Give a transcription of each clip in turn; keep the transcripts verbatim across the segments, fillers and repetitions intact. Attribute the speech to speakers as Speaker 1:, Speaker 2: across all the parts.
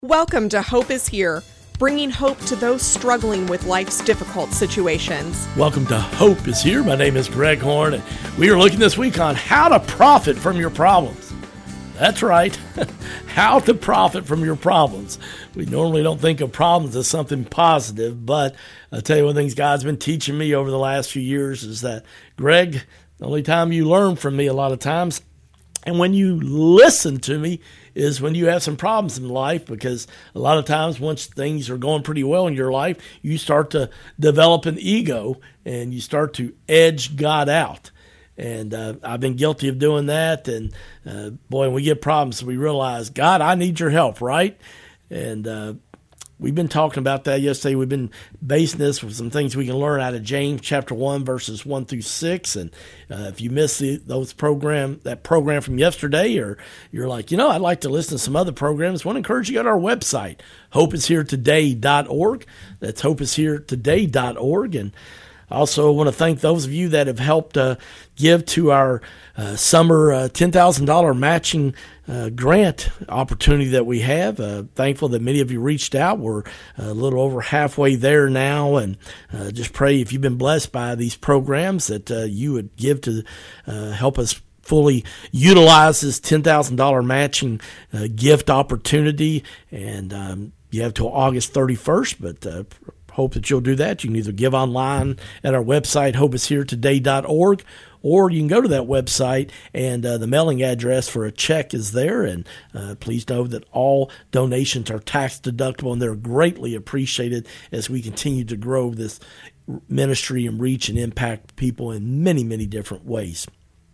Speaker 1: Welcome to Hope is Here, bringing hope to those struggling with life's difficult situations.
Speaker 2: Welcome to Hope is Here. My name is Greg Horn, and we are looking this week on how to profit from your problems. That's right, how to profit from your problems. We normally don't think of problems as something positive, but I'll tell you one of the things God's been teaching me over the last few years is that, Greg, the only time you learn from me a lot of times, and when you listen to me, is when you have some problems in life, because a lot of times once things are going pretty well in your life, you start to develop an ego and you start to edge God out. And uh, I've been guilty of doing that. And uh, boy, when we get problems, we realize, God, I need your help, right? And uh, we've been talking about that yesterday. We've been basing this with some things we can learn out of James chapter one, verses one through six. And uh, if you missed the, those program, that program from yesterday, or you're like, you know, I'd like to listen to some other programs, I want to encourage you to go to our website, hope is here today dot org. That's hope is here today dot org. And I also want to thank those of you that have helped uh, give to our uh, summer uh, ten thousand dollars matching uh, grant opportunity that we have. Uh, thankful that many of you reached out. We're a little over halfway there now, and uh, just pray if you've been blessed by these programs that uh, you would give to uh, help us fully utilize this ten thousand dollars matching uh, gift opportunity. And um, you have till August thirty-first, but uh, hope that you'll do that. You can either give online at our website, hope is here today dot org, or you can go to that website, and uh, the mailing address for a check is there. And uh, please know that all donations are tax deductible, and they're greatly appreciated as we continue to grow this ministry and reach and impact people in many, many different ways.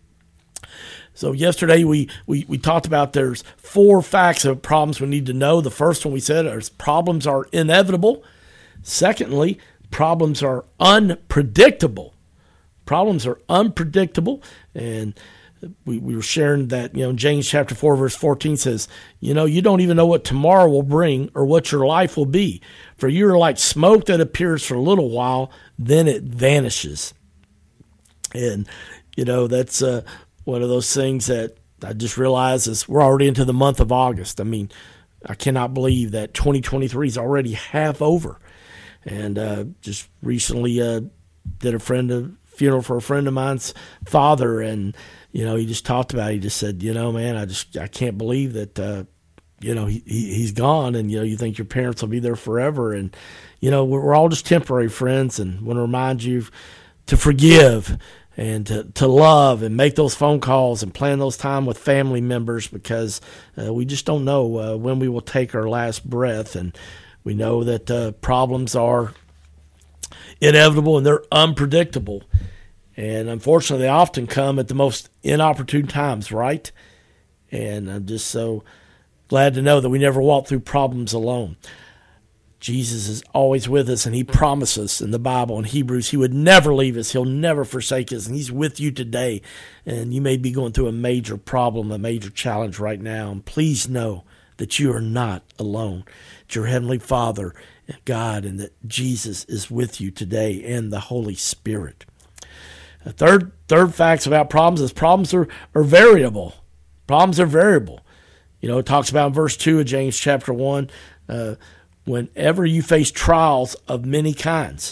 Speaker 2: So yesterday we, we, we talked about there's four facts of problems we need to know. The first one we said is problems are inevitable. Secondly, problems are unpredictable. Problems are unpredictable. And we, we were sharing that, you know, James chapter four, verse fourteen says, you know, you don't even know what tomorrow will bring or what your life will be. For you are like smoke that appears for a little while, then it vanishes. And, you know, that's uh, one of those things that I just realized is we're already into the month of August. I mean, I cannot believe that twenty twenty-three is already half over. And uh, just recently uh, did a friend a funeral for a friend of mine's father, and you know he just talked about it. He just said, you know, man, I just I can't believe that uh, you know he, he he's gone, and you know you think your parents will be there forever, and you know we're, we're all just temporary friends, and want to remind you to forgive and to, to love and make those phone calls and plan those time with family members, because uh, we just don't know uh, when we will take our last breath. And we know that uh, problems are inevitable and they're unpredictable. And unfortunately, they often come at the most inopportune times, right? And I'm just so glad to know that we never walk through problems alone. Jesus is always with us, and he promises in the Bible in Hebrews he would never leave us. He'll never forsake us, and he's with you today. And you may be going through a major problem, a major challenge right now. And please know that you are not alone. It's your Heavenly Father, God, and that Jesus is with you today, and the Holy Spirit. A third third facts about problems is problems are, are variable. Problems are variable. You know, it talks about in verse two of James chapter one, uh, whenever you face trials of many kinds.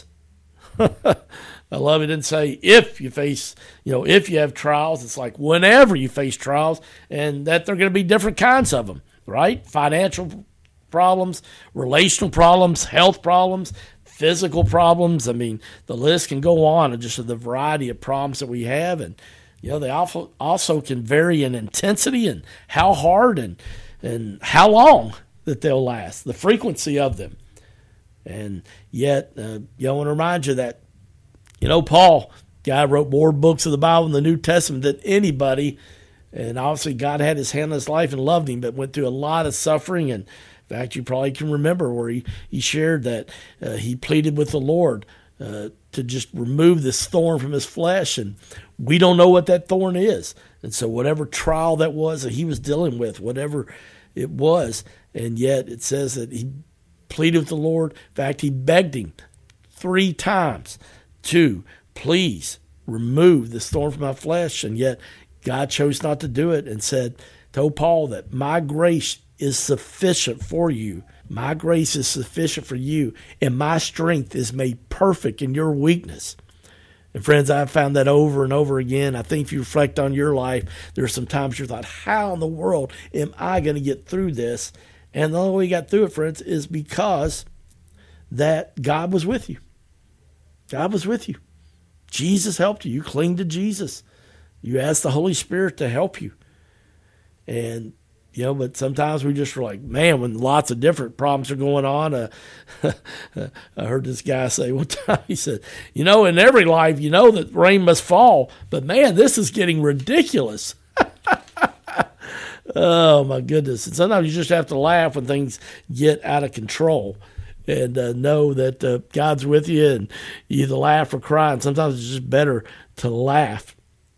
Speaker 2: I love it. It didn't say if you face, you know, if you have trials. It's like whenever you face trials, and that there are going to be different kinds of them, right? Financial problems, relational problems, health problems, physical problems. I mean, the list can go on of just the variety of problems that we have. And, you know, they also, also can vary in intensity and how hard and, and how long that they'll last, the frequency of them. And yet, uh, you know, I want to remind you that, you know, Paul, guy wrote more books of the Bible in the New Testament than anybody. And obviously God had his hand on his life and loved him, but went through a lot of suffering. And in fact, you probably can remember where he, he shared that uh, he pleaded with the Lord uh, to just remove this thorn from his flesh. And we don't know what that thorn is. And so whatever trial that was that he was dealing with, whatever it was, and yet it says that he pleaded with the Lord. In fact, he begged him three times to please remove this thorn from my flesh. And yet God chose not to do it and said, told Paul that my grace is sufficient for you. My grace is sufficient for you, and my strength is made perfect in your weakness. And friends, I've found that over and over again. I think if you reflect on your life, there are some times you thought, how in the world am I going to get through this? And the only way you got through it, friends, is because that God was with you. God was with you. Jesus helped you. You cling to Jesus. You ask the Holy Spirit to help you. And You know, but sometimes we just were like, man, when lots of different problems are going on. Uh, I heard this guy say one time, he said, you know, in every life, you know that rain must fall, but man, this is getting ridiculous. Oh, my goodness. And sometimes you just have to laugh when things get out of control and uh, know that uh, God's with you, and you either laugh or cry. And sometimes it's just better to laugh.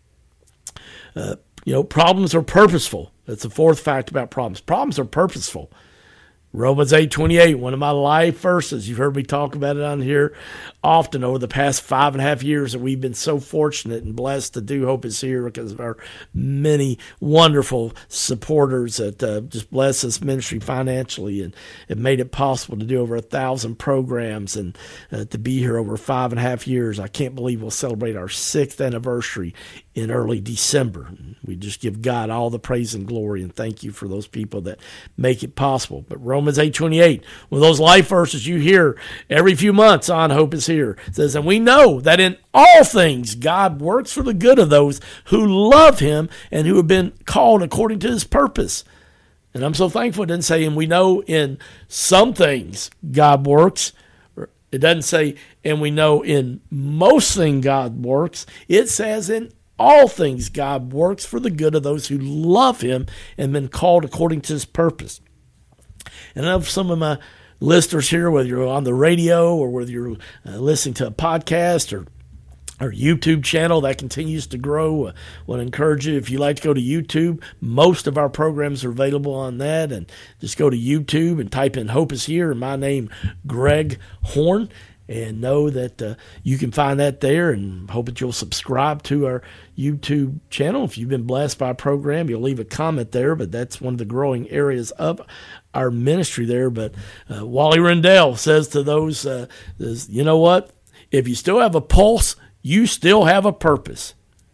Speaker 2: Uh, you know, problems are purposeful. That's the fourth fact about problems. Problems are purposeful. Romans eight twenty-eight, one of my life verses. You've heard me talk about it on here often over the past five and a half years that we've been so fortunate and blessed to do Hope is Here because of our many wonderful supporters that uh, just bless this ministry financially and have made it possible to do over a thousand programs and uh, to be here over five and a half years. I can't believe we'll celebrate our sixth anniversary in early December. We just give God all the praise and glory and thank you for those people that make it possible. But Romans eight twenty-eight, one of those life verses you hear every few months on Hope is Here, says, and we know that in all things God works for the good of those who love him and who have been called according to his purpose. And I'm so thankful it didn't say, and we know in some things God works. It doesn't say, and we know in most things God works. It says in all things God works for the good of those who love him and been called according to his purpose. And I know some of my listeners here, whether you're on the radio or whether you're uh, listening to a podcast or our YouTube channel that continues to grow. I want to encourage you, if you like to go to YouTube, most of our programs are available on that. And just go to YouTube and type in Hope is Here and my name, Greg Horn. And know that uh, you can find that there, and hope that you'll subscribe to our YouTube channel. If you've been blessed by a program, you'll leave a comment there, but that's one of the growing areas of our ministry there. But uh, Wally Rendell says to those, uh, says, you know what? If you still have a pulse, you still have a purpose.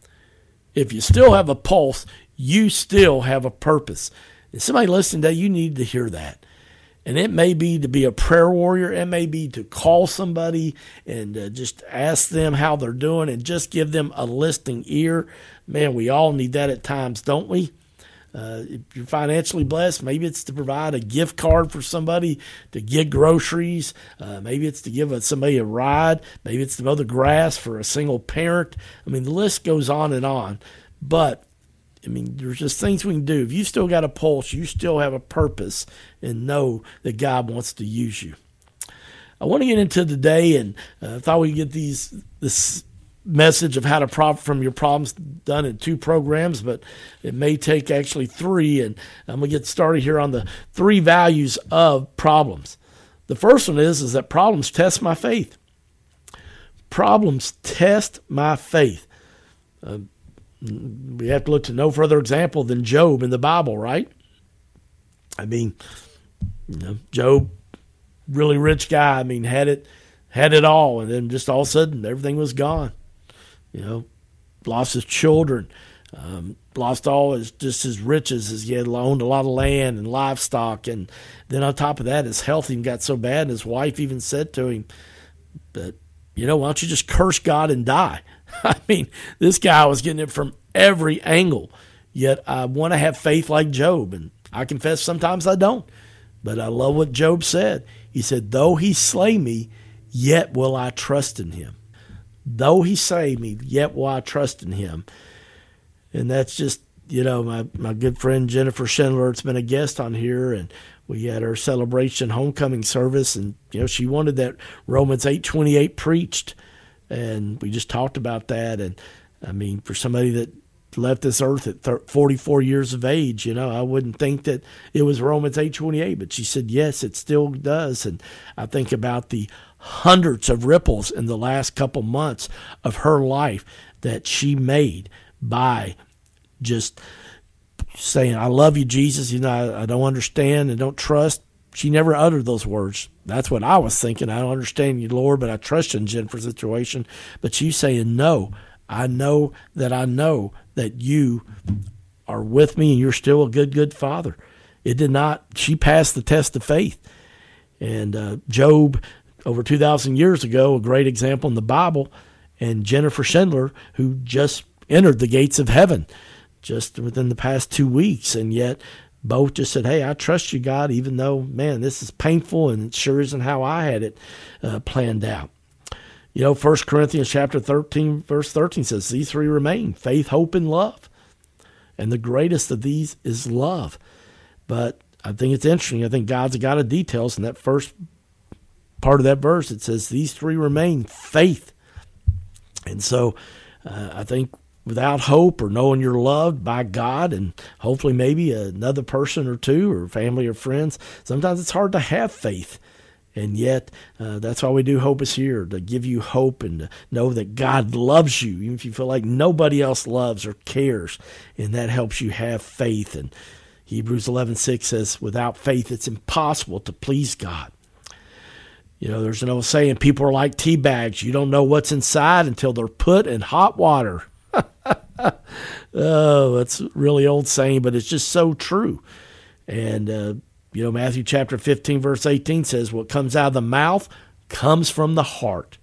Speaker 2: If you still have a pulse, you still have a purpose. And somebody listening today, you need to hear that. And it may be to be a prayer warrior. It may be to call somebody and uh, just ask them how they're doing and just give them a listening ear. Man, we all need that at times, don't we? Uh, if you're financially blessed, maybe it's to provide a gift card for somebody to get groceries. Uh, maybe it's to give a, somebody a ride. Maybe it's to mow the grass for a single parent. I mean, the list goes on and on. But I mean, there's just things we can do. If you still got a pulse, you still have a purpose, and know that God wants to use you. I want to get into today, and I uh, thought we'd get these this message of how to profit from your problems done in two programs, but it may take actually three, and I'm going to get started here on the three values of problems. The first one is, is that problems test my faith. Problems test my faith. Uh, We have to look to no further example than Job in the Bible, right? I mean, you know, Job, really rich guy. I mean, had it, had it all, and then just all of a sudden everything was gone. You know, lost his children, um, lost all his just his riches, as he had owned a lot of land and livestock, and then on top of that, his health even got so bad. And his wife even said to him, "But you know, why don't you just curse God and die?" I mean, this guy was getting it from every angle, yet I want to have faith like Job, and I confess sometimes I don't, but I love what Job said. He said, though he slay me, yet will I trust in him. Though he slay me, yet will I trust in him. And that's just, you know, my, my good friend Jennifer Schindler has been a guest on here, and we had our celebration homecoming service, and, you know, she wanted that Romans eight twenty-eight preached. And we just talked about that. And, I mean, for somebody that left this earth at forty-four years of age, you know, I wouldn't think that it was Romans eight twenty-eight. But she said, yes, it still does. And I think about the hundreds of ripples in the last couple months of her life that she made by just saying, I love you, Jesus, you know, I, I don't understand and don't trust. She never uttered those words. That's what I was thinking. I don't understand you, Lord, but I trust you in Jennifer's situation. But she's saying, no, I know that I know that you are with me and you're still a good, good father. It did not, she passed the test of faith. And uh, Job, over two thousand years ago, a great example in the Bible, and Jennifer Schindler, who just entered the gates of heaven just within the past two weeks. And yet both just said, hey, I trust you, God, even though, man, this is painful and it sure isn't how I had it uh, planned out. You know, First Corinthians chapter thirteen, verse thirteen says, these three remain, faith, hope, and love. And the greatest of these is love. But I think it's interesting. I think God's a God of details. In that first part of that verse, it says, these three remain, faith. And so uh, I think without hope or knowing you're loved by God and hopefully maybe another person or two or family or friends, sometimes it's hard to have faith. And yet, uh, that's why we do Hope is Here, to give you hope and to know that God loves you, even if you feel like nobody else loves or cares. And that helps you have faith. And Hebrews eleven six says, without faith, it's impossible to please God. You know, there's an old saying, people are like tea bags. You don't know what's inside until they're put in hot water. Oh, that's a really old saying, but it's just so true. And, uh, you know, Matthew chapter fifteen, verse eighteen says, what comes out of the mouth comes from the heart.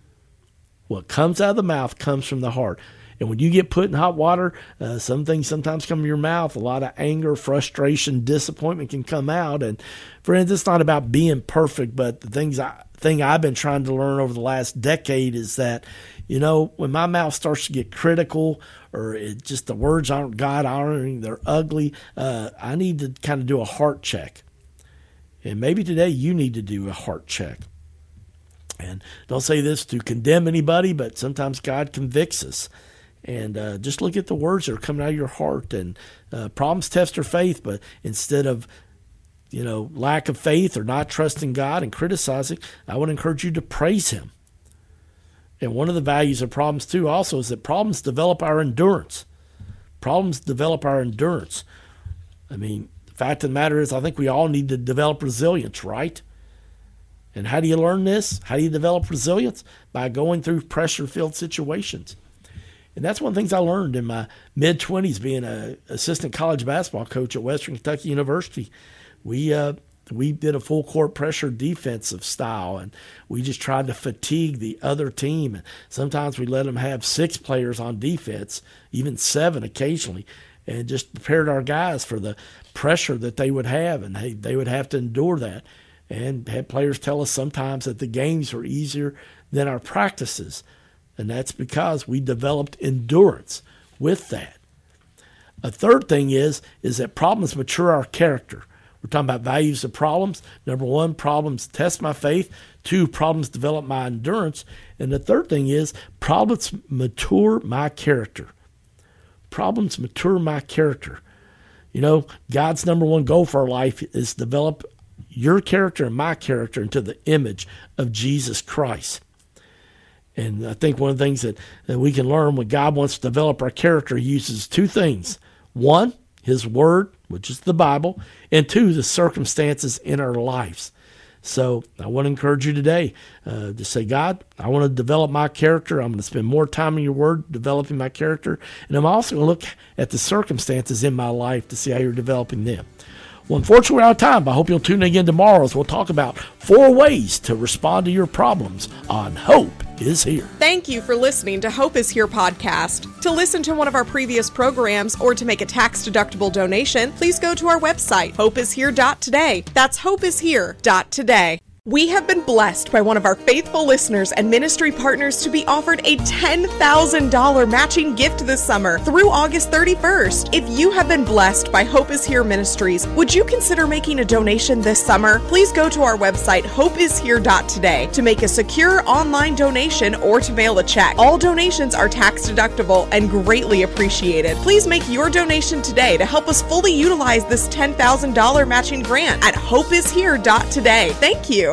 Speaker 2: What comes out of the mouth comes from the heart. And when you get put in hot water, uh, some things sometimes come from your mouth. A lot of anger, frustration, disappointment can come out. And friends, it's not about being perfect, but the things I, thing I've been trying to learn over the last decade is that, you know, when my mouth starts to get critical or it just the words aren't God honoring, they're ugly, uh, I need to kind of do a heart check. And maybe today you need to do a heart check. And don't say this to condemn anybody, but sometimes God convicts us. And uh, just look at the words that are coming out of your heart. And uh, problems test our faith, but instead of, you know, lack of faith or not trusting God and criticizing, I would encourage you to praise Him. And one of the values of problems, too, also is that problems develop our endurance. Problems develop our endurance. I mean, the fact of the matter is I think we all need to develop resilience, right? And how do you learn this? How do you develop resilience? By going through pressure-filled situations. And that's one of the things I learned in my mid-twenties being an assistant college basketball coach at Western Kentucky University. We uh, we did a full-court pressure defensive style, and we just tried to fatigue the other team. And sometimes we let them have six players on defense, even seven occasionally, and just prepared our guys for the pressure that they would have, and they, they would have to endure that. And had players tell us sometimes that the games were easier than our practices. And that's because we developed endurance with that. A third thing is, is that problems mature our character. We're talking about values of problems. Number one, problems test my faith. Two, problems develop my endurance. And the third thing is, problems mature my character. Problems mature my character. You know, God's number one goal for our life is to develop your character and my character into the image of Jesus Christ. And I think one of the things that, that we can learn when God wants to develop our character, He uses two things. One, His Word, which is the Bible, and two, the circumstances in our lives. So I want to encourage you today uh, to say, God, I want to develop my character. I'm going to spend more time in your Word developing my character. And I'm also going to look at the circumstances in my life to see how you're developing them. Well, unfortunately, we're out of time, but I hope you'll tune in again tomorrow as we'll talk about four ways to respond to your problems on Hope is Here.
Speaker 1: Thank you for listening to Hope is Here podcast. To listen to one of our previous programs or to make a tax-deductible donation, please go to our website, hope is here dot today. That's hope is here dot today. We have been blessed by one of our faithful listeners and ministry partners to be offered a ten thousand dollars matching gift this summer through August thirty-first. If you have been blessed by Hope is Here Ministries, would you consider making a donation this summer? Please go to our website, hope is here dot today, to make a secure online donation or to mail a check. All donations are tax deductible and greatly appreciated. Please make your donation today to help us fully utilize this ten thousand dollars matching grant at hope is here dot today. Thank you.